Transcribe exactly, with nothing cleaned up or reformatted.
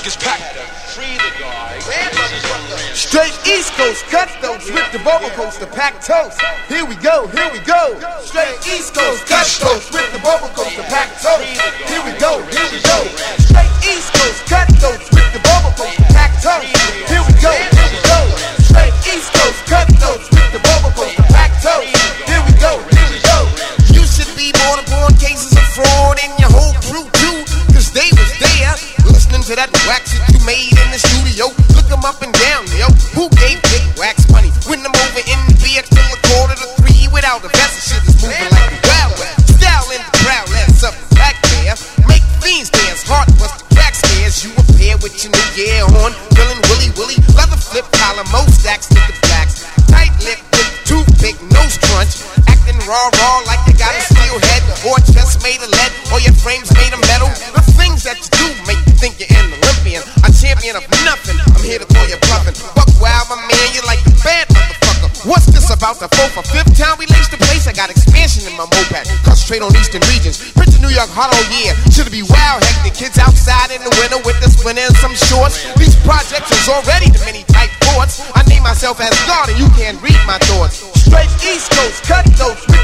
gets packed. Straight East Coast cutthroats with the bubble coaster packed toast. Here we go, here we go. Straight East Coast cutthroats with the bubble coaster packed toast. Here we go, here we go. Straight East Coast cutthroats with the bubble coaster packed toast. Here we go, here we go. Straight East Coast cutthroats with the bubble coaster packed toast. Here we go, here we go. You should be born upon cases of fraud and your whole crew too, cause they was there listening to that wax that you made in the studio. Look them up and down, yo. Who gave big wax money? Win them over in the B X till a quarter to three without a vest. Shit is moving like the Wild West. Style in the crowd, let's up back there. Make fiends dance, heart bust the crack scares. You appear with your new year on, feeling willy willy. Leather flip collar, mo stacks with the blacks. Tight lip, with toothpick, nose crunch. Acting raw, raw like you got a steel head, or chest made of lead, or your frame's made of metal. The things that you do make you think you're an Olympian, a champion of nothing. I'm here to call you bluffing. Buck wild, my man, you like the bad motherfucker. What's this about the four for fifth time we laced the place? I got expansion in my moped, concentrate on eastern regions. Prince of New York hot all year. Should be wild hectic, kids outside in the winter with the splinter and some shorts. These projects is already the many type boards. I name myself as God and you can't read my thoughts. Straight East Coast cutthroats